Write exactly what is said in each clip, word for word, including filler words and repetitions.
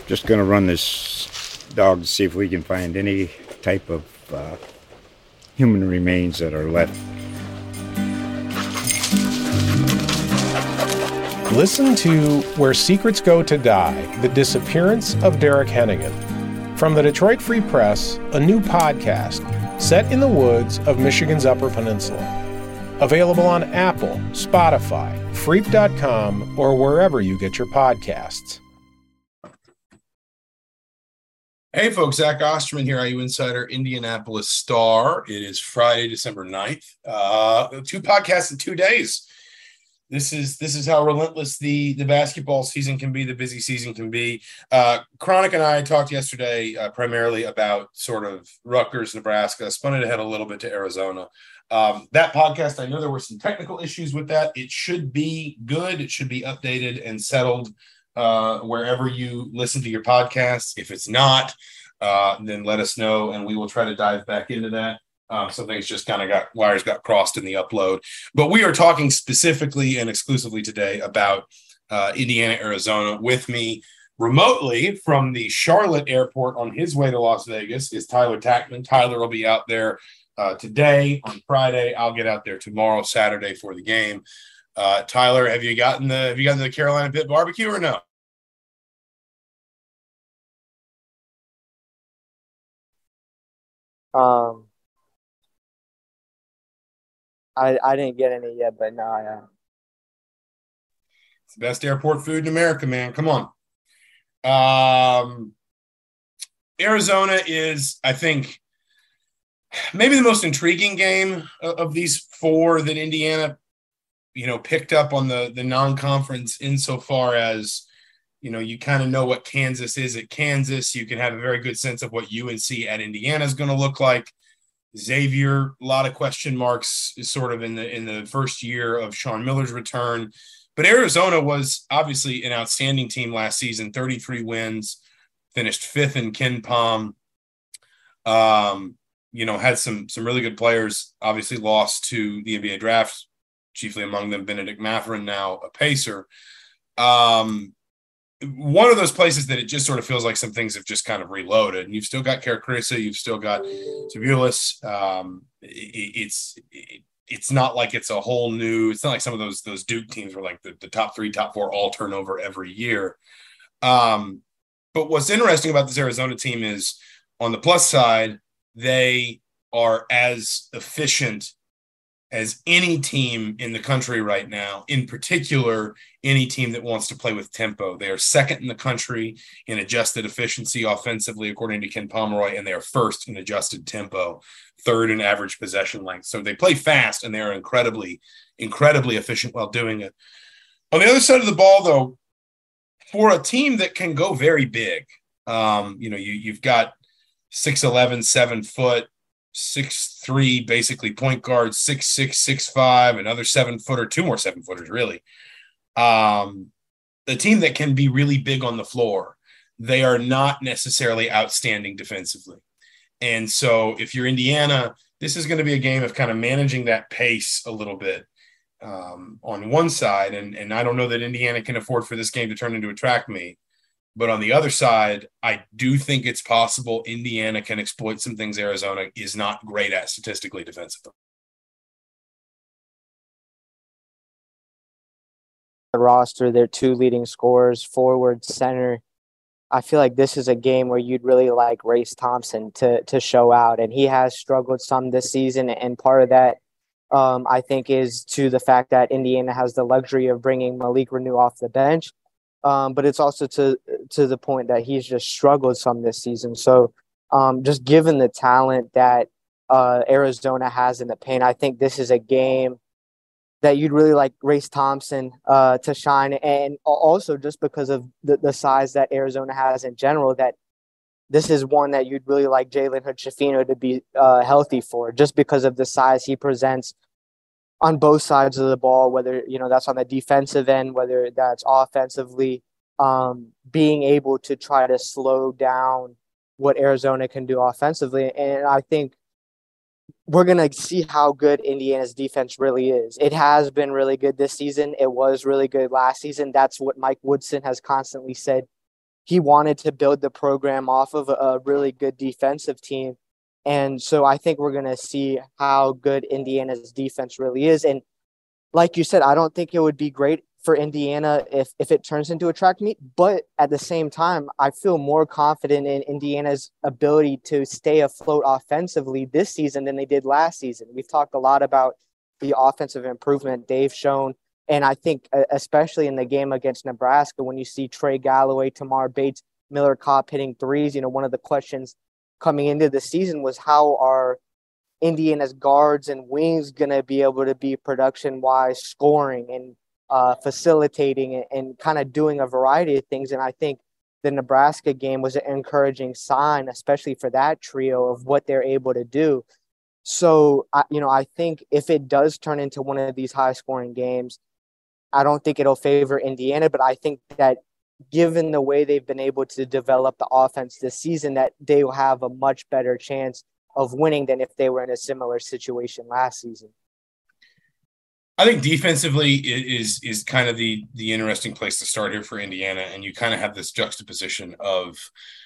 Just going to run this dog to see if we can find any type of uh, human remains that are left. Listen to Where Secrets Go to Die, The Disappearance of Derek Hennigan. From the Detroit Free Press, a new podcast set in the woods of Michigan's Upper Peninsula. Available on Apple, Spotify, Freep dot com, or wherever you get your podcasts. Hey folks, Zach Osterman here, I U Insider, Indianapolis Star. It is Friday, December ninth. Uh, two podcasts in two days. This is this is how relentless the, the basketball season can be, the busy season can be. Uh, Chronic and I talked yesterday uh, primarily about sort of Rutgers, Nebraska, spun it ahead a little bit to Arizona. Um, that podcast, I know there were some technical issues with that. It should be good. It should be updated and settled uh, wherever you listen to your podcasts. If it's not, uh, then let us know, and we will try to dive back into that. Um, some things just kind of got wires got crossed in the upload, but we are talking specifically and exclusively today about uh, Indiana, Arizona. With me remotely from the Charlotte airport on his way to Las Vegas is Tyler Tackman. Tyler will be out there uh, today on Friday. I'll get out there tomorrow, Saturday for the game. Uh, Tyler, have you gotten the have you gotten the Carolina Pit barbecue or no? Um. I, I didn't get any yet, but no, I am. It's the best airport food in America, man. Come on. Um, Arizona is, I think, maybe the most intriguing game of, of these four that Indiana, you know, picked up on the, the non-conference insofar as, you know, you kind of know what Kansas is at Kansas. You can have a very good sense of what U N C at Indiana is going to look like. Xavier, a lot of question marks is sort of in the in the first year of Sean Miller's return. But Arizona was obviously an outstanding team last season, thirty-three wins, finished fifth in KenPom. Um, you know, had some some really good players, obviously lost to the N B A draft, chiefly among them Benedict Mathurin, now a Pacer. Um, one of those places that it just sort of feels like some things have just kind of reloaded, and you've still got Karakrisa, you've still got Tabulis. Um, it, it's it, it's not like it's a whole new. It's not like some of those those Duke teams where like the, the top three, top four all turn over every year. Um, but what's interesting about this Arizona team is, on the plus side, they are as efficient as any team in the country right now, in particular, any team that wants to play with tempo. They are second in the country in adjusted efficiency offensively, according to Ken Pomeroy, and they are first in adjusted tempo, third in average possession length. So they play fast, and they are incredibly, incredibly efficient while doing it. On the other side of the ball, though, for a team that can go very big, um, you know, you, you've got six eleven, seven foot, six three, basically point guard, six six, six five, another seven footer, two more seven footers, really. Um, the team that can be really big on the floor, they are not necessarily outstanding defensively. And so if you're Indiana, this is going to be a game of kind of managing that pace a little bit um, on one side. And, and I don't know that Indiana can afford for this game to turn into a track meet. But on the other side, I do think it's possible Indiana can exploit some things Arizona is not great at statistically defensively. The roster, their two leading scorers, forward, center. I feel like this is a game where you'd really like Race Thompson to to show out, and he has struggled some this season. And part of that, um, I think, is to the fact that Indiana has the luxury of bringing Malik Renew off the bench. Um, but it's also to to the point that he's just struggled some this season. So um, just given the talent that uh, Arizona has in the paint, I think this is a game that you'd really like Race Thompson uh, to shine. And also just because of the, the size that Arizona has in general, that this is one that you'd really like Jalen Hood-Schifino to be uh, healthy for, just because of the size he presents on both sides of the ball, whether, you know, that's on the defensive end, whether that's offensively, um, being able to try to slow down what Arizona can do offensively. And I think we're going to see how good Indiana's defense really is. It has been really good this season. It was really good last season. That's what Mike Woodson has constantly said he wanted to build the program off of a really good defensive team. And so I think we're going to see how good Indiana's defense really is. And like you said, I don't think it would be great for Indiana if, if it turns into a track meet. But at the same time, I feel more confident in Indiana's ability to stay afloat offensively this season than they did last season. We've talked a lot about the offensive improvement they've shown. And I think especially in the game against Nebraska, when you see Trey Galloway, Tamar Bates, Miller Kopp hitting threes, you know, one of the questions coming into the season was how are Indiana's guards and wings going to be able to be production-wise scoring and uh, facilitating and, and kind of doing a variety of things. And I think the Nebraska game was an encouraging sign, especially for that trio, of what they're able to do. So, I, you know, I think if it does turn into one of these high-scoring games, I don't think it'll favor Indiana, but I think that given the way they've been able to develop the offense this season, that they will have a much better chance of winning than if they were in a similar situation last season. I think defensively is is kind of the the interesting place to start here for Indiana, and you kind of have this juxtaposition of,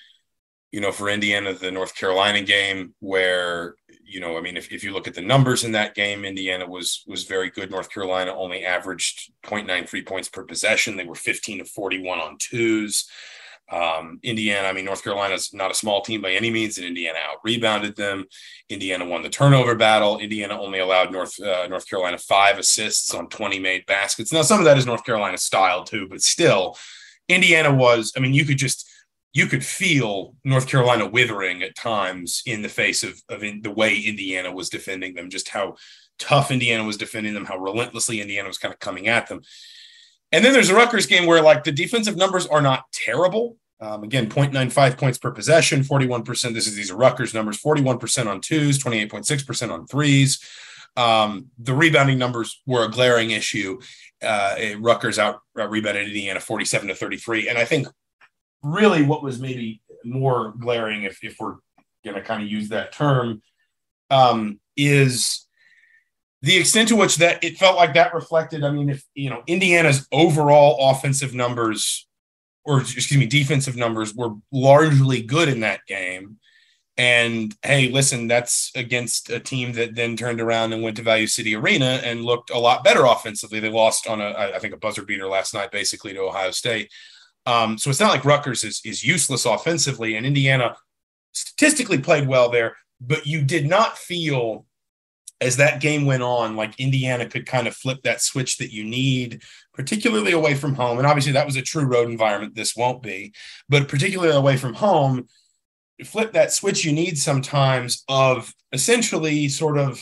you know, for Indiana, the North Carolina game where, you know, I mean, if, if you look at the numbers in that game, Indiana was was very good. North Carolina only averaged zero point nine three points per possession. They were fifteen of forty-one on twos. Um, Indiana, I mean, North Carolina's not a small team by any means, and Indiana out-rebounded them. Indiana won the turnover battle. Indiana only allowed North uh, North Carolina five assists on twenty made baskets. Now, some of that is North Carolina style too, but still, Indiana was, I mean, you could just – you could feel North Carolina withering at times in the face of, of in, the way Indiana was defending them, just how tough Indiana was defending them, how relentlessly Indiana was kind of coming at them. And then there's a Rutgers game where, like, the defensive numbers are not terrible. Um, again, zero point nine five points per possession, forty-one percent. This is these are Rutgers numbers, forty-one percent on twos, twenty-eight point six percent on threes. Um, the rebounding numbers were a glaring issue. Uh, Rutgers out, out rebounded Indiana forty-seven to thirty-three. And I think really what was maybe more glaring, if, if we're going to kind of use that term, um, is the extent to which that it felt like that reflected. I mean, if, you know, Indiana's overall offensive numbers, or excuse me, defensive numbers were largely good in that game. And hey, listen, that's against a team that then turned around and went to Value City Arena and looked a lot better offensively. They lost on a, I think, a buzzer beater last night, basically, to Ohio State. Um, so it's not like Rutgers is, is useless offensively, and Indiana statistically played well there, but you did not feel as that game went on like Indiana could kind of flip that switch that you need, particularly away from home. And obviously that was a true road environment. This won't be, but particularly away from home, flip that switch you need sometimes of essentially sort of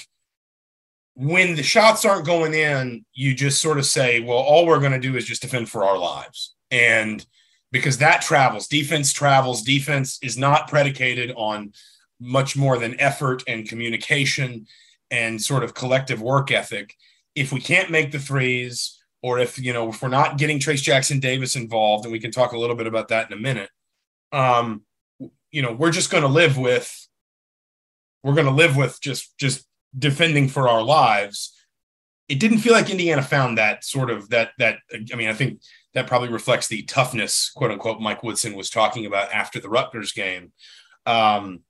when the shots aren't going in, you just sort of say, well, all we're going to do is just defend for our lives. And because that travels, defense travels, defense is not predicated on much more than effort and communication and sort of collective work ethic. If we can't make the threes, or if, you know, if we're not getting Trace Jackson Davis involved, and we can talk a little bit about that in a minute, um, you know, we're just going to live with, we're going to live with just, just defending for our lives. It didn't feel like Indiana found that sort of that, that, I mean, I think that probably reflects the toughness, quote unquote, Mike Woodson was talking about after the Rutgers game. Um,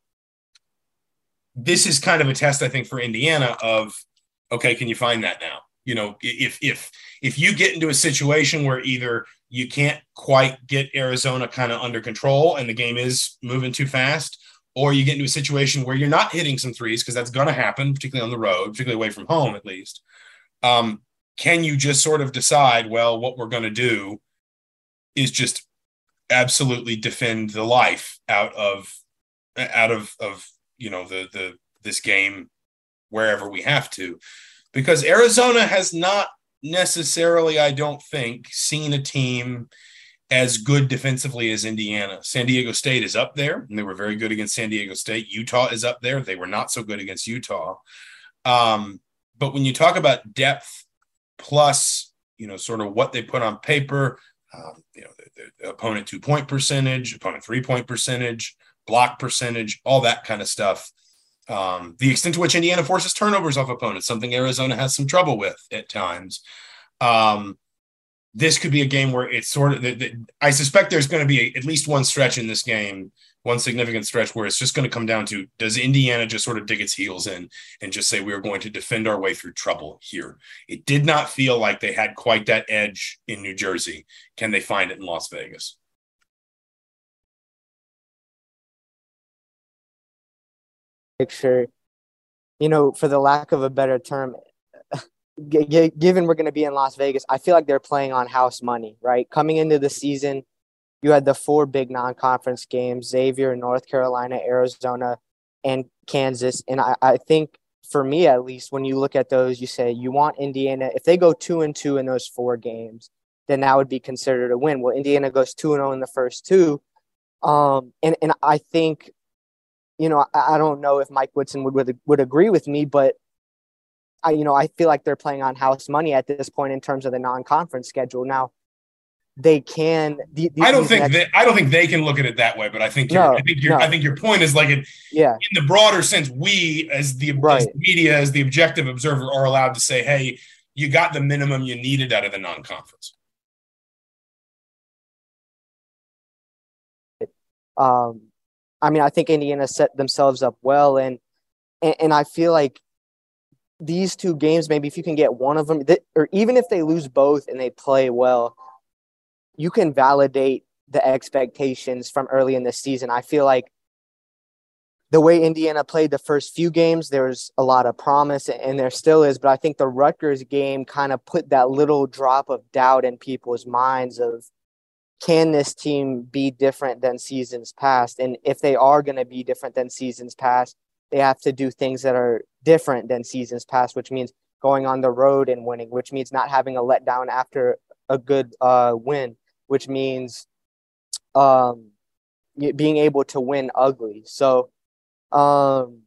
this is kind of a test, I think, for Indiana of, okay, can you find that now? You know, if, if, if you get into a situation where either you can't quite get Arizona kind of under control and the game is moving too fast, or you get into a situation where you're not hitting some threes, because that's going to happen, particularly on the road, particularly away from home, at least. Um, can you just sort of decide, well, what we're going to do is just absolutely defend the life out of, out of, of, you know, the, the, this game wherever we have to, because Arizona has not necessarily, I don't think, seen a team as good defensively as Indiana. San Diego State is up there, and they were very good against San Diego State. Utah is up there. They were not so good against Utah. Um, but when you talk about depth plus, you know, sort of what they put on paper, um, you know, the, the opponent two-point percentage, opponent three-point percentage, block percentage, all that kind of stuff. Um, the extent to which Indiana forces turnovers off opponents, something Arizona has some trouble with at times. Um, this could be a game where it's sort of the, the, I suspect there's going to be a, at least one stretch in this game, one significant stretch where it's just going to come down to, does Indiana just sort of dig its heels in and just say, we're going to defend our way through trouble here? It did not feel like they had quite that edge in New Jersey. Can they find it in Las Vegas? Picture, you know, for the lack of a better term, g- g- given we're going to be in Las Vegas, I feel like they're playing on house money, right? Coming into the season, you had the four big non-conference games: Xavier, North Carolina, Arizona, and Kansas. And I, I think, for me at least, when you look at those, you say you want Indiana. If they go two and two in those four games, then that would be considered a win. Well, Indiana goes two and zero in the first two, um, and and I think, you know, I, I don't know if Mike Woodson would, would would agree with me, but I, you know, I feel like they're playing on house money at this point in terms of the non-conference schedule. Now, they can. The, the, I don't think next, that I don't think they can look at it that way, but I think no, I think your no. I think your point is like it, yeah. in the broader sense, we as the, right. as the media, as the objective observer, are allowed to say, hey, you got the minimum you needed out of the non-conference. Um, I mean, I think Indiana set themselves up well, and and, and I feel like these two games, maybe if you can get one of them, th- or even if they lose both and they play well, you can validate the expectations from early in the season. I feel like the way Indiana played the first few games, there was a lot of promise, and there still is. But I think the Rutgers game kind of put that little drop of doubt in people's minds of, can this team be different than seasons past? And if they are going to be different than seasons past, they have to do things that are different than seasons past, which means going on the road and winning, which means not having a letdown after a good uh, win, which means um, being able to win ugly. So, um,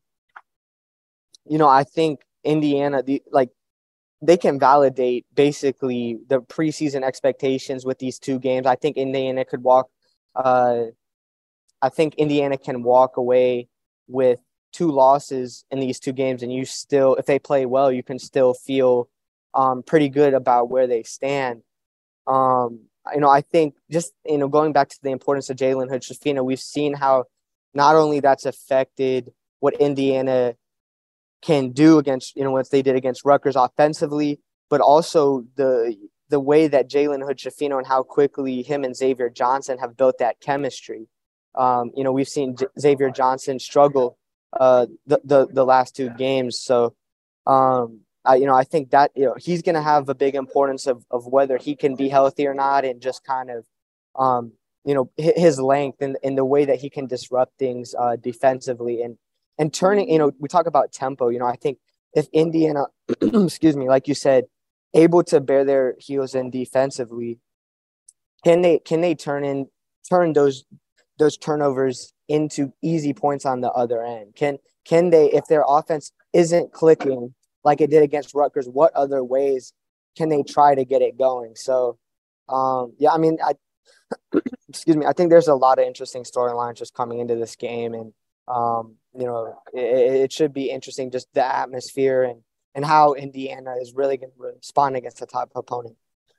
you know, I think Indiana, the, like, they can validate basically the preseason expectations with these two games. I think Indiana could walk. Uh, I think Indiana can walk away with two losses in these two games, and you still, if they play well, you can still feel um, pretty good about where they stand. Um, you know, I think just, you know, going back to the importance of Jalen Hood-Schifino, we've seen how not only that's affected what Indiana can do against, you know, what they did against Rutgers offensively, but also the the way that Jalen Hood-Schifino and how quickly him and Xavier Johnson have built that chemistry. Um, you know, we've seen J- Xavier Johnson struggle uh, the, the the last two games. So, um, I, you know, I think that, you know, he's going to have a big importance of of whether he can be healthy or not, and just kind of, um, you know, his length and, and the way that he can disrupt things uh, defensively. And And turning, you know, we talk about tempo, you know, I think if Indiana, excuse me, like you said, able to bear their heels in defensively, can they can they turn in turn those those turnovers into easy points on the other end? Can can they, if their offense isn't clicking like it did against Rutgers, what other ways can they try to get it going? So, um, yeah, I mean, I excuse me, I think there's a lot of interesting storylines just coming into this game, and um, you know, it, it should be interesting, just the atmosphere and, and how Indiana is really going to respond against the top opponent.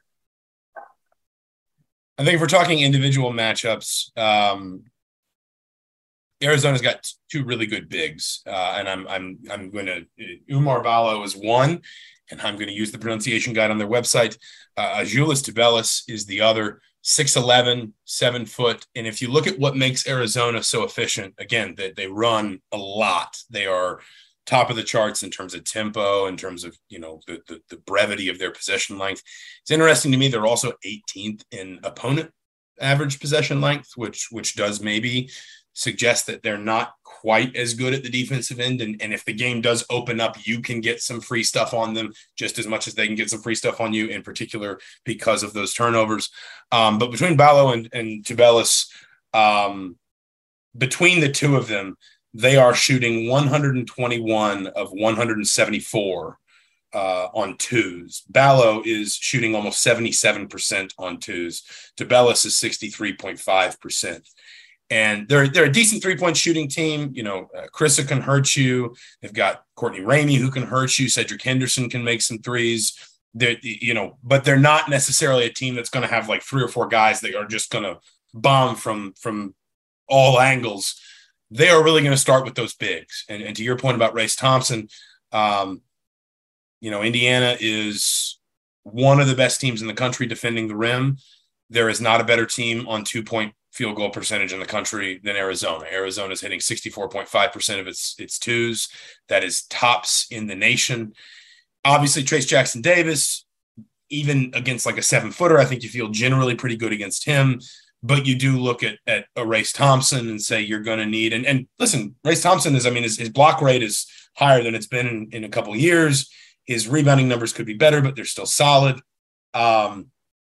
I think if we're talking individual matchups, um, Arizona's got two really good bigs, uh, and I'm I'm I'm going to Umar Ballo is one, and I'm going to use the pronunciation guide on their website. Uh, Azuolas Tubelis is the other. six eleven, seven foot. And if you look at what makes Arizona so efficient, again, they, they run a lot. They are top of the charts in terms of tempo, in terms of, you know, the, the, the brevity of their possession length. It's interesting to me, they're also eighteenth in opponent average possession length, which, which does maybe suggest that they're not quite as good at the defensive end. And, and if the game does open up, you can get some free stuff on them just as much as they can get some free stuff on you, in particular because of those turnovers. Um, but between Ballo and, and Tubelis, um, between the two of them, they are shooting one hundred twenty-one of one hundred seventy-four uh, on twos. Ballo is shooting almost seventy-seven percent on twos. Tubelis is sixty-three point five percent. And they're they're a decent three-point shooting team. You know, uh, Krissa can hurt you. They've got Courtney Ramey who can hurt you. Cedric Henderson can make some threes. They're, you know, but they're not necessarily a team that's going to have like three or four guys that are just going to bomb from from all angles. They are really going to start with those bigs. And, and to your point about Race Thompson, um, you know, Indiana is one of the best teams in the country defending the rim. There is not a better team on two-point field goal percentage in the country than Arizona. Arizona is hitting sixty-four point five percent of its its twos. That is tops in the nation. Obviously, Trayce Jackson Davis, even against like a seven-footer, I think you feel generally pretty good against him. But you do look at, at a Race Thompson and say you're going to need – and and listen, Race Thompson is – I mean, his, his block rate is higher than it's been in, in a couple of years. His rebounding numbers could be better, but they're still solid. Um,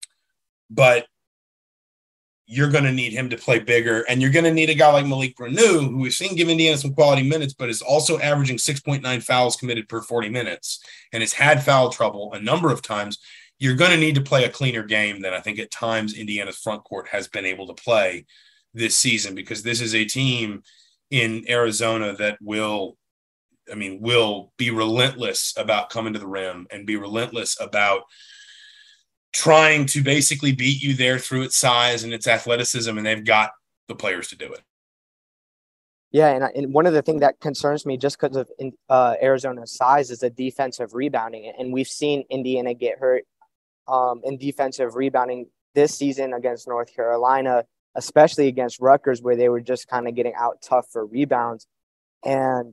but you're going to need him to play bigger, and you're going to need a guy like Malik Reneau, who we've seen give Indiana some quality minutes, but is also averaging six point nine fouls committed per forty minutes and has had foul trouble a number of times. You're going to need to play a cleaner game than I think at times Indiana's front court has been able to play this season, because this is a team in Arizona that will, I mean, will be relentless about coming to the rim and be relentless about trying to basically beat you there through its size and its athleticism, and they've got the players to do it. Yeah, and, and one of the things that concerns me just because of uh, Arizona's size is the defensive rebounding, and we've seen Indiana get hurt um, in defensive rebounding this season against North Carolina, especially against Rutgers, where they were just kind of getting out tough for rebounds. And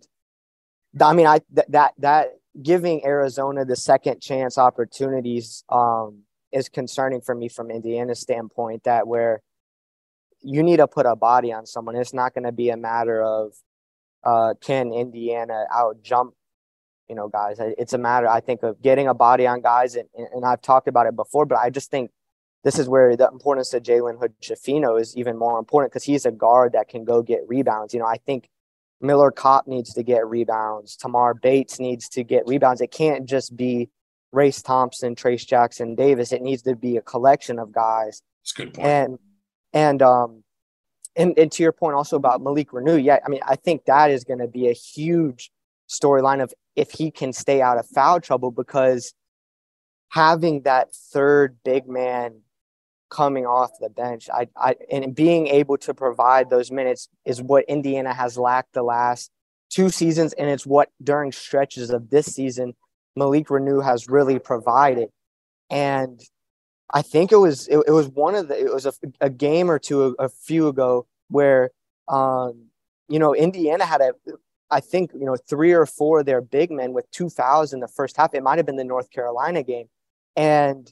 I mean, I th- that that giving Arizona the second chance opportunities um, is concerning for me from Indiana's standpoint, that where you need to put a body on someone. It's not going to be a matter of uh, can Indiana out jump, you know, guys. It's a matter, I think, of getting a body on guys. And, and I've talked about it before, but I just think this is where the importance of Jalen Hood-Schifino is even more important, because he's a guard that can go get rebounds. You know, I think Miller Kopp needs to get rebounds. Tamar Bates needs to get rebounds. It can't just be Race Thompson, Trayce Jackson Davis. It needs to be a collection of guys. That's a good point. And and um and, and to your point also about Malik Reneau, yeah, I mean, I think that is going to be a huge storyline of if he can stay out of foul trouble, because having that third big man coming off the bench, I, I and being able to provide those minutes is what Indiana has lacked the last two seasons, and it's what during stretches of this season Malik Reneau has really provided. And I think it was it, it was one of the it was a, a game or two a, a few ago where um you know Indiana had a I think you know three or four of their big men with two fouls in the first half. It might have been the North Carolina game, and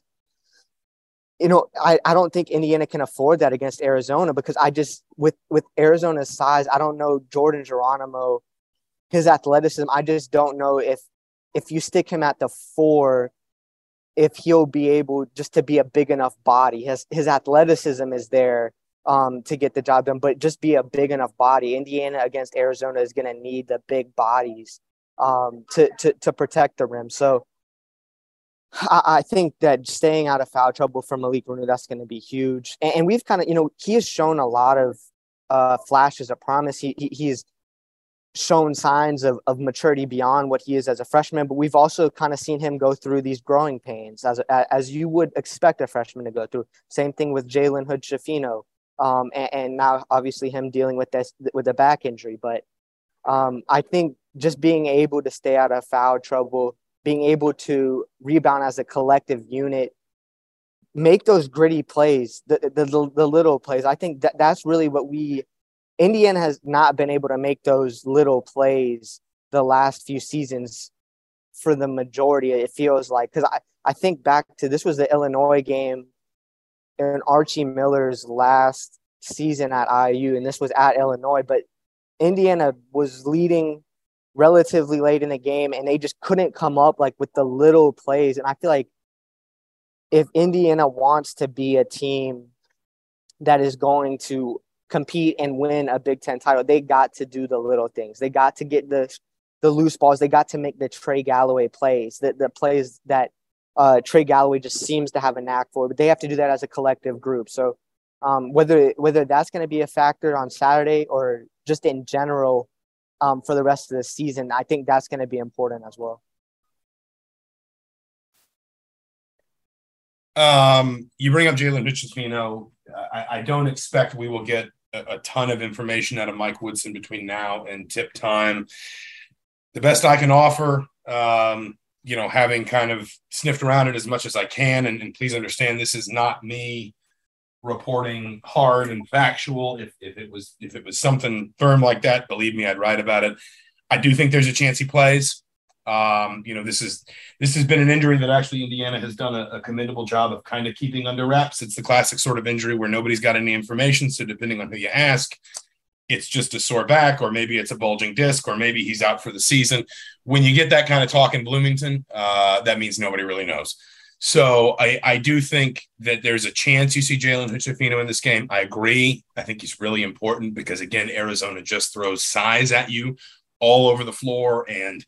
you know, I, I don't think Indiana can afford that against Arizona, because I just, with, with Arizona's size, I don't know Jordan Geronimo, his athleticism. I just don't know if, if you stick him at the four, if he'll be able just to be a big enough body. His, his athleticism is there um, to get the job done, but just be a big enough body. Indiana against Arizona is going to need the big bodies um, to, to, to protect the rim. So, I think that staying out of foul trouble for Malik Reneau, that's going to be huge. And, and we've kind of, you know, he has shown a lot of uh, flashes of promise. He, he He's shown signs of, of maturity beyond what he is as a freshman, but we've also kind of seen him go through these growing pains as as you would expect a freshman to go through. Same thing with Jalen Hood-Schifino, um, and, and now obviously him dealing with this with a back injury. But um, I think just being able to stay out of foul trouble, being able to rebound as a collective unit, make those gritty plays, the the, the, the little plays. I think that that's really what we – Indiana has not been able to make those little plays the last few seasons for the majority, it feels like. Because I, I think back to – this was the Illinois game in Archie Miller's last season at I U, and this was at Illinois. But Indiana was leading – relatively late in the game, and they just couldn't come up like with the little plays. And I feel like if Indiana wants to be a team that is going to compete and win a Big Ten title, they got to do the little things. They got to get the the loose balls. They got to make the Trey Galloway plays, the, the plays that uh, Trey Galloway just seems to have a knack for. But they have to do that as a collective group. So um, whether whether that's going to be a factor on Saturday or just in general, Um, for the rest of the season, I think that's going to be important as well. Um, you bring up Jalen Hood-Schifino. I, I don't expect we will get a, a ton of information out of Mike Woodson between now and tip time. The best I can offer, um, you know, having kind of sniffed around it as much as I can, and, and please understand this is not me reporting hard and factual. If, if it was if it was something firm like that, believe me, I'd write about it. I do think there's a chance he plays. Um, you know, this is this has been an injury that actually Indiana has done a, a commendable job of kind of keeping under wraps. It's the classic sort of injury where nobody's got any information. So depending on who you ask, it's just a sore back, or maybe it's a bulging disc, or maybe he's out for the season. When you get that kind of talk in Bloomington, uh, that means nobody really knows. So I, I do think that there's a chance you see Jalen Hood-Schifino in this game. I agree. I think he's really important because, again, Arizona just throws size at you all over the floor. And,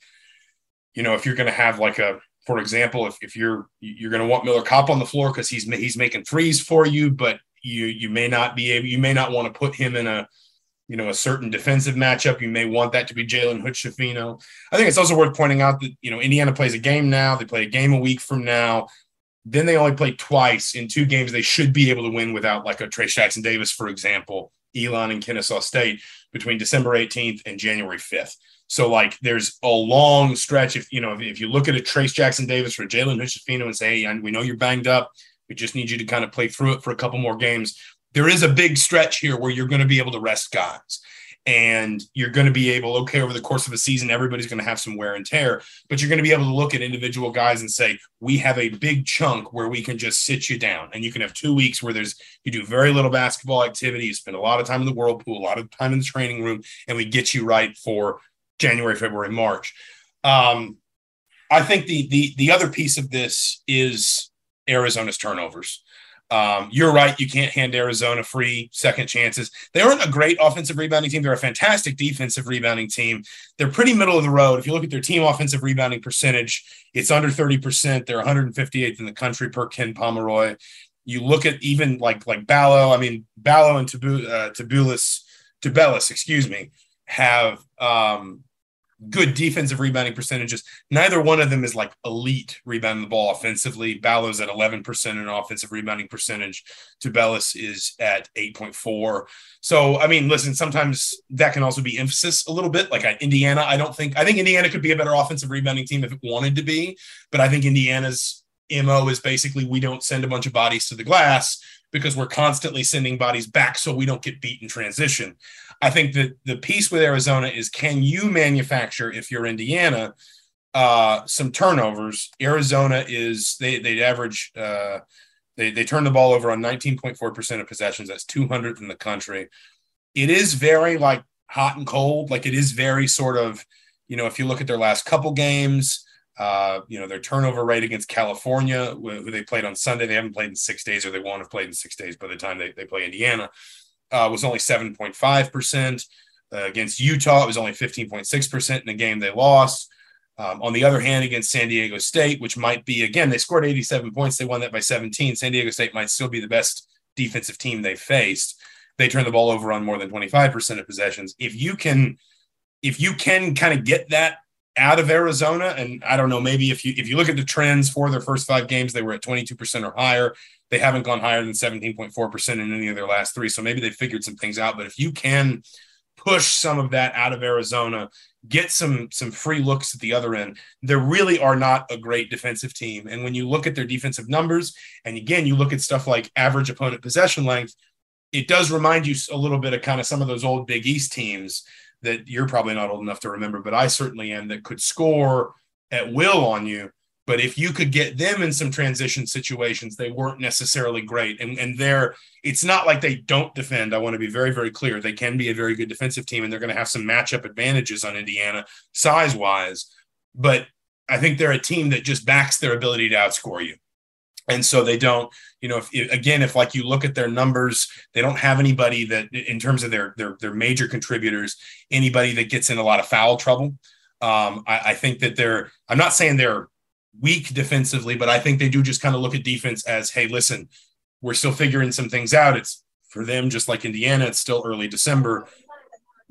you know, if you're going to have like a, for example, if, if you're you're going to want Miller Kopp on the floor because he's he's making threes for you, but you you may not be able, you may not want to put him in a, you know, a certain defensive matchup. You may want that to be Jalen Hood-Schifino. I think it's also worth pointing out that, you know, Indiana plays a game now. They play a game a week from now. Then they only play twice in two games they should be able to win without, like a Trayce Jackson Davis, for example, Elon and Kennesaw State, between December eighteenth and January fifth. So, like, there's a long stretch. If, you know, if, if you look at a Trayce Jackson Davis or Jalen Hood-Schifino and say, hey, we know you're banged up, we just need you to kind of play through it for a couple more games. There is a big stretch here where you're going to be able to rest guys. And you're going to be able, okay, over the course of a season, everybody's going to have some wear and tear, but you're going to be able to look at individual guys and say, we have a big chunk where we can just sit you down. And you can have two weeks where there's, you do very little basketball activity. You spend a lot of time in the whirlpool, a lot of time in the training room, and we get you right for January, February, March. Um, I think the, the, the other piece of this is Arizona's turnovers. Um, you're right. You can't hand Arizona free second chances. They aren't a great offensive rebounding team. They're a fantastic defensive rebounding team. They're pretty middle of the road. If you look at their team offensive rebounding percentage, it's under thirty percent. They're one hundred fifty-eighth in the country per Ken Pomeroy. You look at even like, like Ballo, I mean, Ballo and Tabu, uh, Tabulis, Tubelis, excuse me, have, um, good defensive rebounding percentages. Neither one of them is like elite rebounding the ball offensively. Ballo's at eleven percent in offensive rebounding percentage. Tubelis is at eight point four. So, I mean, listen, sometimes that can also be emphasis a little bit. Like at Indiana, I don't think, I think Indiana could be a better offensive rebounding team if it wanted to be, but I think Indiana's M O is basically, we don't send a bunch of bodies to the glass because we're constantly sending bodies back so we don't get beat in transition. I think that the piece with Arizona is, can you manufacture, if you're Indiana, uh, some turnovers? Arizona is, they they average, uh, they, they turn the ball over on nineteen point four percent of possessions. That's two hundredth in the country. It is very like hot and cold. Like it is very sort of, you know, if you look at their last couple games, uh, you know, their turnover rate against California, who they played on Sunday, they haven't played in six days, or they won't have played in six days by the time they, they play Indiana. Uh, was only seven point five percent. Uh, against Utah, it was only fifteen point six percent in the game they lost. Um, on the other hand, against San Diego State, which might be, again, they scored eighty-seven points. They won that by seventeen. San Diego State might still be the best defensive team they faced. They turned the ball over on more than twenty-five percent of possessions. If you can, if you can kind of get that out of Arizona, and I don't know, maybe if you if you look at the trends for their first five games, they were at twenty-two percent or higher. They haven't gone higher than seventeen point four percent in any of their last three. So maybe they figured some things out. But if you can push some of that out of Arizona, get some some free looks at the other end, they really are not a great defensive team. And when you look at their defensive numbers, and again, you look at stuff like average opponent possession length, it does remind you a little bit of kind of some of those old Big East teams that you're probably not old enough to remember, but I certainly am, that could score at will on you. But if you could get them in some transition situations, they weren't necessarily great. And, and they're, it's not like they don't defend. I want to be very, very clear. They can be a very good defensive team, and they're going to have some matchup advantages on Indiana size-wise. But I think they're a team that just backs their ability to outscore you. And so they don't, you know, if, again, if like you look at their numbers, they don't have anybody that, in terms of their their, their major contributors, anybody that gets in a lot of foul trouble. Um, I, I think that they're, I'm not saying they're weak defensively, but I think they do just kind of look at defense as, hey, listen, we're still figuring some things out. It's for them, just like Indiana, it's still early December.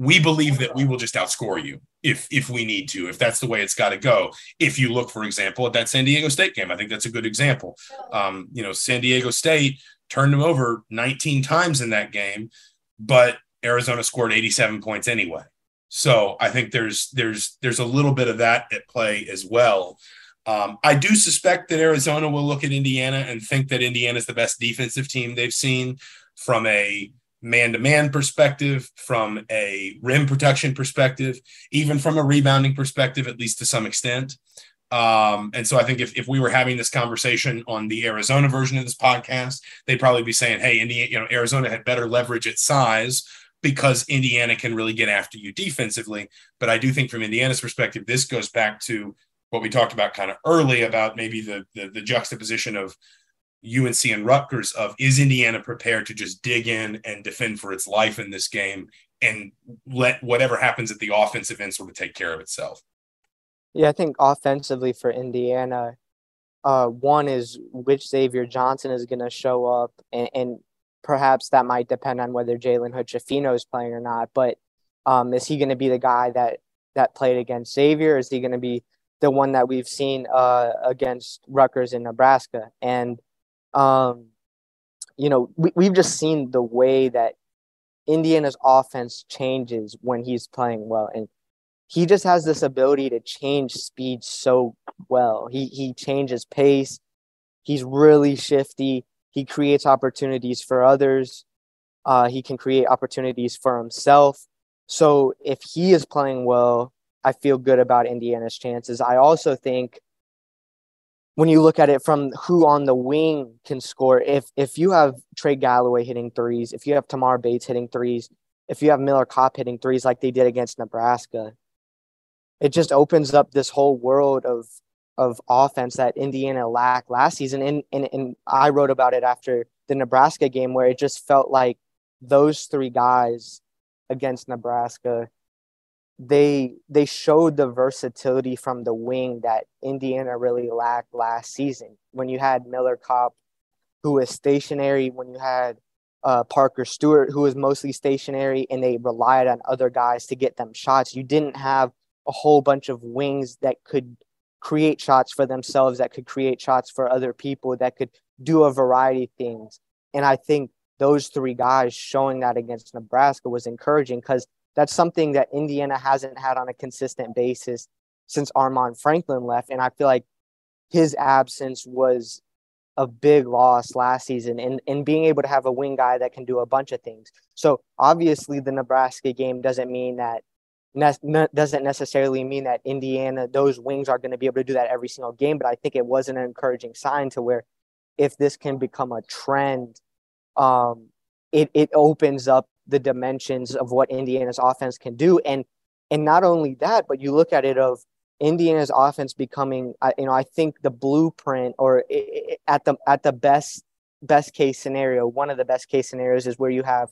we believe that we will just outscore you if if we need to, if that's the way it's got to go. If you look, for example, at that San Diego State game, I think that's a good example. Um, you know, San Diego State turned them over nineteen times in that game, but Arizona scored eighty-seven points anyway. So I think there's there's there's a little bit of that at play as well. Um, I do suspect that Arizona will look at Indiana and think that Indiana is the best defensive team they've seen from a man-to-man perspective, from a rim protection perspective, even from a rebounding perspective, at least to some extent. Um, and so I think if, if we were having this conversation on the Arizona version of this podcast, they'd probably be saying, hey, Indiana, you know, Arizona had better leverage at size because Indiana can really get after you defensively. But I do think from Indiana's perspective, this goes back to what we talked about kind of early about maybe the, the, the juxtaposition of U N C and Rutgers of, is Indiana prepared to just dig in and defend for its life in this game and let whatever happens at the offensive end sort of take care of itself? Yeah, I think offensively for Indiana, uh, one is which Xavier Johnson is going to show up, and, and perhaps that might depend on whether Jalen Hood-Schifino is playing or not. But um, is he going to be the guy that that played against Xavier? Is he going to be the one that we've seen uh, against Rutgers in Nebraska? And Um, you know, we, we've just seen the way that Indiana's offense changes when he's playing well. And he just has this ability to change speed so well. He he changes pace. He's really shifty. He creates opportunities for others. Uh, he can create opportunities for himself. So if he is playing well, I feel good about Indiana's chances. I also think when you look at it from who on the wing can score, if if you have Trey Galloway hitting threes, if you have Tamar Bates hitting threes, if you have Miller Kopp hitting threes like they did against Nebraska, it just opens up this whole world of of offense that Indiana lacked last season. And, and, and I wrote about it after the Nebraska game, where it just felt like those three guys against Nebraska, they they showed the versatility from the wing that Indiana really lacked last season. When you had Miller Kopp, who was stationary, when you had uh, Parker Stewart, who was mostly stationary, and they relied on other guys to get them shots, you didn't have a whole bunch of wings that could create shots for themselves, that could create shots for other people, that could do a variety of things. And I think those three guys showing that against Nebraska was encouraging, because that's something that Indiana hasn't had on a consistent basis since Armaan Franklin left. And I feel like his absence was a big loss last season, and, and being able to have a wing guy that can do a bunch of things. So obviously the Nebraska game doesn't mean that ne- doesn't necessarily mean that Indiana, those wings are going to be able to do that every single game. But I think it was an encouraging sign to where if this can become a trend, um, it, it opens up the dimensions of what Indiana's offense can do. And, and not only that, but you look at it of Indiana's offense becoming, you know, I think the blueprint, or at the, at the best, best case scenario, one of the best case scenarios is where you have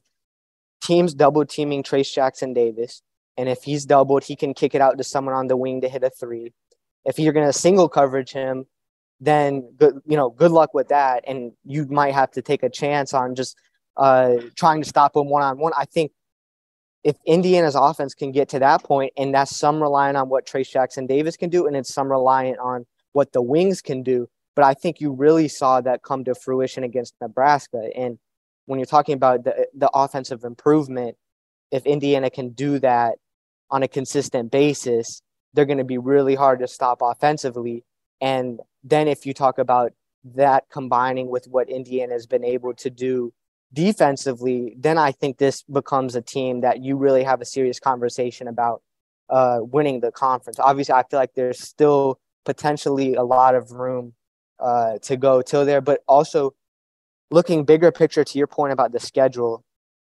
teams double teaming Trayce Jackson-Davis. And if he's doubled, he can kick it out to someone on the wing to hit a three. If you're going to single coverage him, then good, you know, good luck with that. And you might have to take a chance on just uh, trying to stop him one-on-one. I think if Indiana's offense can get to that point, and that's some reliant on what Trayce Jackson-Davis can do, and it's some reliant on what the wings can do. But I think you really saw that come to fruition against Nebraska. And when you're talking about the, the offensive improvement, if Indiana can do that on a consistent basis, they're going to be really hard to stop offensively. And then if you talk about that combining with what Indiana has been able to do defensively, then I think this becomes a team that you really have a serious conversation about uh, winning the conference. Obviously, I feel like there's still potentially a lot of room uh, to go till there, but also looking bigger picture to your point about the schedule,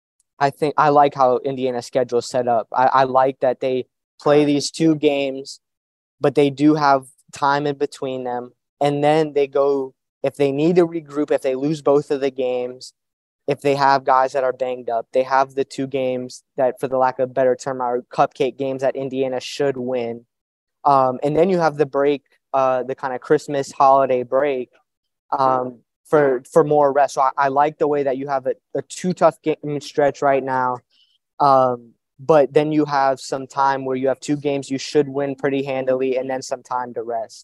I think I like how Indiana's schedule is set up. I, I like that they play these two games, but they do have time in between them. And then they go, if they need to regroup, if they lose both of the games, if they have guys that are banged up, they have the two games that, for the lack of a better term, are cupcake games that Indiana should win. Um, and then you have the break, uh, the kind of Christmas holiday break um, for for more rest. So I, I like the way that you have a, a two tough game stretch right now. Um, but then you have some time where you have two games you should win pretty handily and then some time to rest.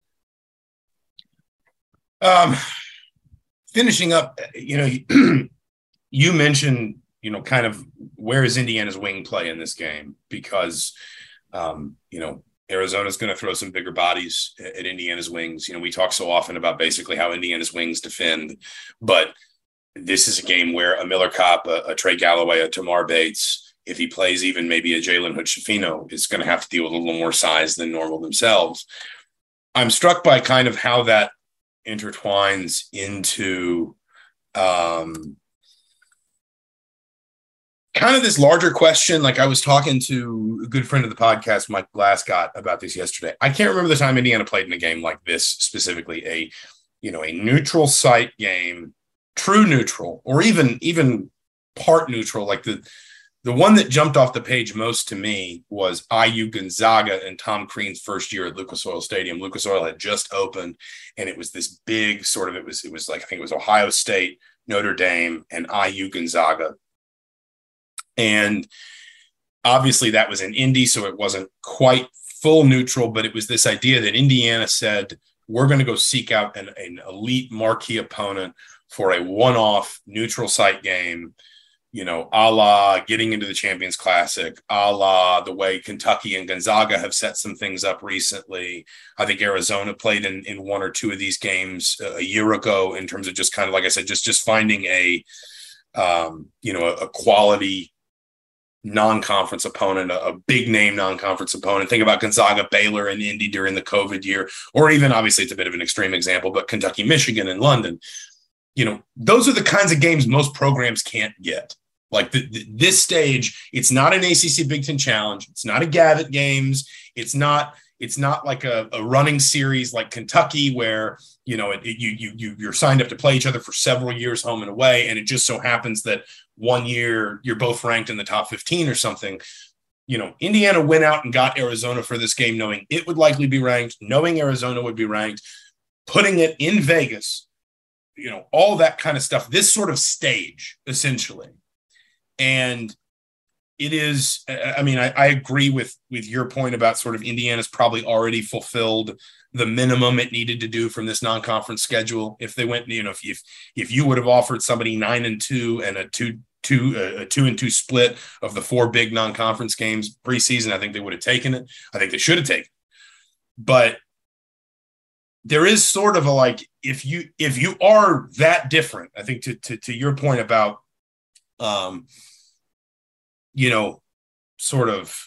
Um, finishing up, you know, you mentioned, you know, kind of where is Indiana's wing play in this game? Because, um, you know, Arizona's going to throw some bigger bodies at Indiana's wings. You know, we talk so often about basically how Indiana's wings defend, but this is a game where a Miller Kopp, a, a Trey Galloway, a Tamar Bates, if he plays even maybe a Jalen Hood-Schifino, is going to have to deal with a little more size than normal themselves. I'm struck by kind of how that intertwines into um, kind of this larger question. Like I was talking to a good friend of the podcast, Mike Glascott, about this yesterday. I can't remember the time Indiana played in a game like this, specifically a, you know, a neutral site game, true neutral, or even, even part neutral. Like the, the one that jumped off the page most to me was I U Gonzaga and Tom Crean's first year at Lucas Oil Stadium. Lucas Oil had just opened, and it was this big sort of, it was, it was like, I think it was Ohio State, Notre Dame, and I U Gonzaga. And obviously that was in Indy, so it wasn't quite full neutral, but it was this idea that Indiana said, we're going to go seek out an, an elite marquee opponent for a one-off neutral site game, you know, a la getting into the Champions Classic, a la the way Kentucky and Gonzaga have set some things up recently. I think Arizona played in, in one or two of these games a, a year ago in terms of just kind of, like I said, just, just finding a, um, you know, a, a quality non-conference opponent, a, a big name non-conference opponent. Think about Gonzaga, Baylor, and Indy during the COVID year, or even, obviously it's a bit of an extreme example, but Kentucky, Michigan, and London. You know, those are the kinds of games most programs can't get. Like the, the, this stage, it's not an A C C Big Ten Challenge. It's not a Gavitt Games. It's not. It's not like a, a running series like Kentucky, where you know it, it, you you you you're signed up to play each other for several years, home and away, and it just so happens that one year you're both ranked in the top fifteen or something. You know, Indiana went out and got Arizona for this game, knowing it would likely be ranked, knowing Arizona would be ranked, putting it in Vegas. You know, all that kind of stuff. This sort of stage, essentially. And it is, I mean, I, I agree with, with your point about sort of Indiana's probably already fulfilled the minimum it needed to do from this non-conference schedule. If they went, you know, if, if, if you would have offered somebody nine and two and a two, two, a two and two split of the four big non-conference games preseason, I think they would have taken it. I think they should have taken it. But there is sort of a, like, if you, if you are that different, I think to, to, to your point about, um, you know, sort of,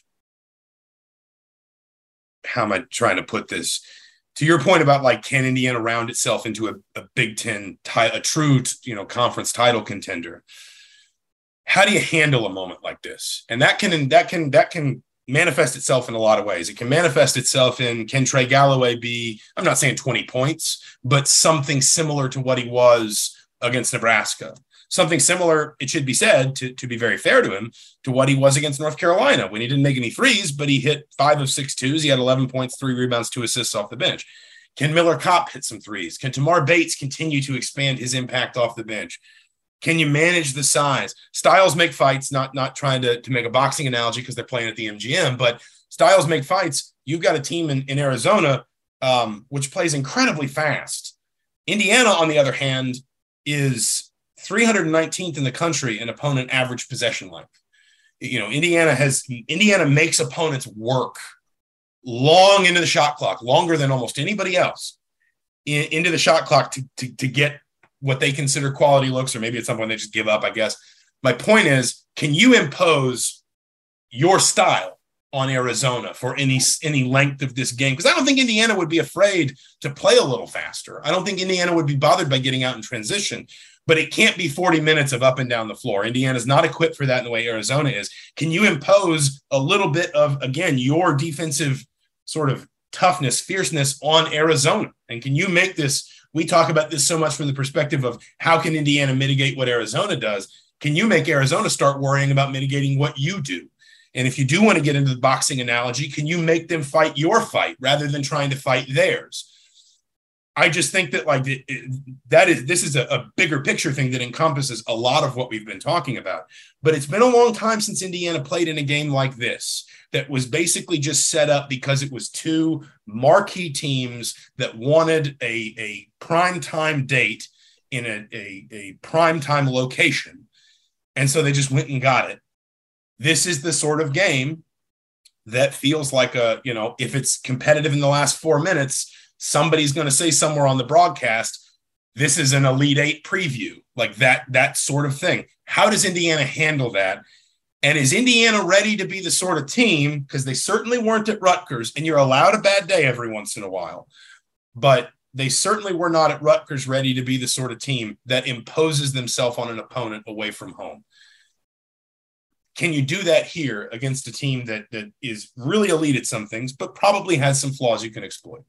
how am I trying to put this? To your point about, like, can Indiana round itself into a, a Big Ten, a true, you know, conference title contender? How do you handle a moment like this? And that can, that can, that can manifest itself in a lot of ways. It can manifest itself in, can Trey Galloway be, I'm not saying twenty points, but something similar to what he was against Nebraska. Something similar, it should be said, to, to be very fair to him, to what he was against North Carolina when he didn't make any threes, but he hit five of six twos. He had eleven points, three rebounds, two assists off the bench. Can Miller Kopp hit some threes? Can Tamar Bates continue to expand his impact off the bench? Can you manage the size? Styles make fights, not, not trying to, to make a boxing analogy because they're playing at the M G M, but styles make fights. You've got a team in, in Arizona, um, which plays incredibly fast. Indiana, on the other hand, is three hundred nineteenth in the country in opponent average possession length. You know, Indiana has Indiana makes opponents work long into the shot clock, longer than almost anybody else, in, into the shot clock to, to, to get what they consider quality looks, or maybe at some point they just give up, I guess. My point is, can you impose your style on Arizona for any, any length of this game? Because I don't think Indiana would be afraid to play a little faster. I don't think Indiana would be bothered by getting out in transition. But it can't be forty minutes of up and down the floor. Indiana's not equipped for that in the way Arizona is. Can you impose a little bit of, again, your defensive sort of toughness, fierceness on Arizona? And can you make this, we talk about this so much from the perspective of how can Indiana mitigate what Arizona does? Can you make Arizona start worrying about mitigating what you do? And if you do want to get into the boxing analogy, can you make them fight your fight rather than trying to fight theirs? I just think that like it, it, that is this is a, a bigger picture thing that encompasses a lot of what we've been talking about. But it's been a long time since Indiana played in a game like this that was basically just set up because it was two marquee teams that wanted a, a primetime date in a, a, a primetime location. And so they just went and got it. This is the sort of game that feels like a, you know, if it's competitive in the last four minutes, somebody's going to say somewhere on the broadcast, this is an Elite Eight preview, like that, that sort of thing. How does Indiana handle that? And is Indiana ready to be the sort of team, because they certainly weren't at Rutgers, and you're allowed a bad day every once in a while, but they certainly were not at Rutgers ready to be the sort of team that imposes themselves on an opponent away from home. Can you do that here against a team that that is really elite at some things, but probably has some flaws you can exploit?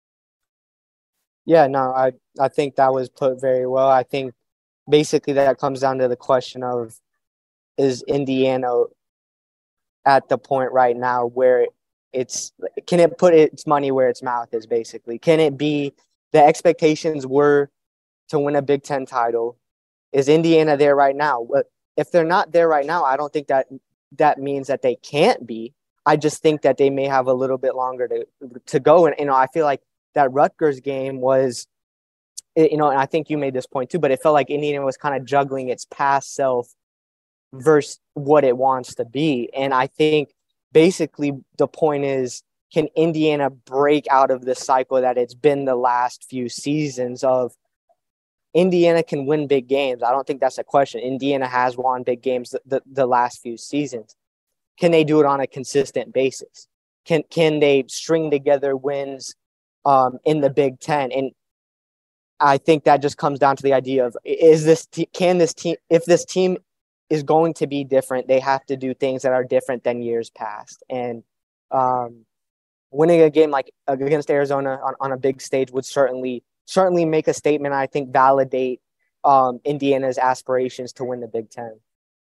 Yeah, no, I, I think that was put very well. I think basically that comes down to the question of, is Indiana at the point right now where it's, can it put its money where its mouth is, basically? Can it be, the expectations were to win a Big Ten title. Is Indiana there right now? If they're not there right now, I don't think that that means that they can't be. I just think that they may have a little bit longer to to go. And, you know, I feel like that Rutgers game was, you know, and I think you made this point too, but it felt like Indiana was kind of juggling its past self versus what it wants to be. And I think basically the point is, can Indiana break out of the cycle that it's been the last few seasons of Indiana can win big games? I don't think that's a question. Indiana has won big games the, the, the last few seasons. Can they do it on a consistent basis? Can, can they string together wins um, in the Big Ten? And I think that just comes down to the idea of, is this, te- can this team, if this team is going to be different, they have to do things that are different than years past. And um, winning a game like against Arizona on, on a big stage would certainly, certainly make a statement. I think validate um, Indiana's aspirations to win the Big Ten.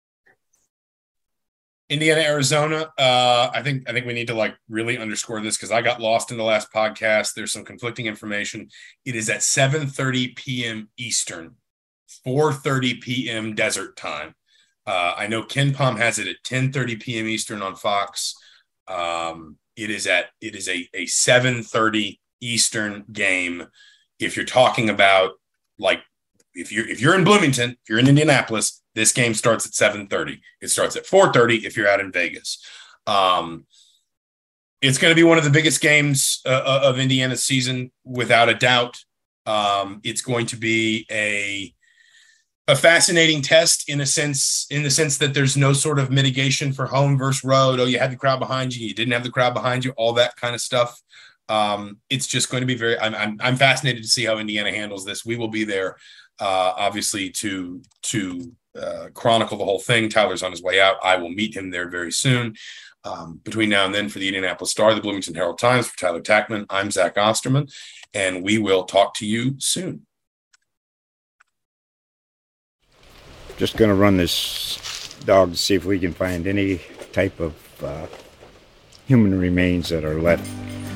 Indiana, Arizona. Uh, I think I think we need to like really underscore this because I got lost in the last podcast. There's some conflicting information. It is at seven thirty p.m. Eastern, four thirty p.m. Desert Time. Uh, I know KenPom has it at ten thirty p.m. Eastern on Fox. Um, it is at it is a a seven thirty Eastern game. If you're talking about like if you're if you're in Bloomington, if you're in Indianapolis, this game starts at seven thirty. It starts at four thirty if you're out in Vegas. Um, it's going to be one of the biggest games uh, of Indiana's season, without a doubt. Um, it's going to be a a fascinating test in a sense, in the sense that there's no sort of mitigation for home versus road. Oh, you had the crowd behind you, you didn't have the crowd behind you, all that kind of stuff. Um, it's just going to be very. I'm, I'm I'm fascinated to see how Indiana handles this. We will be there, uh, obviously, to to uh, chronicle the whole thing. Tyler's on his way out. I will meet him there very soon. Um, between now and then, for the Indianapolis Star, the Bloomington Herald Times, for Tyler Tackman, I'm Zach Osterman, and we will talk to you soon. Just going to run this dog to see if we can find any type of uh, human remains that are left.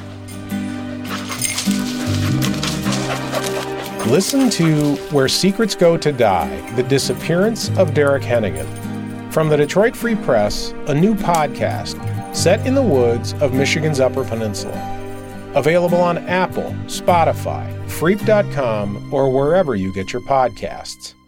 Listen to Where Secrets Go to Die, The Disappearance of Derek Hennigan. From the Detroit Free Press, a new podcast set in the woods of Michigan's Upper Peninsula. Available on Apple, Spotify, Freep dot com, or wherever you get your podcasts.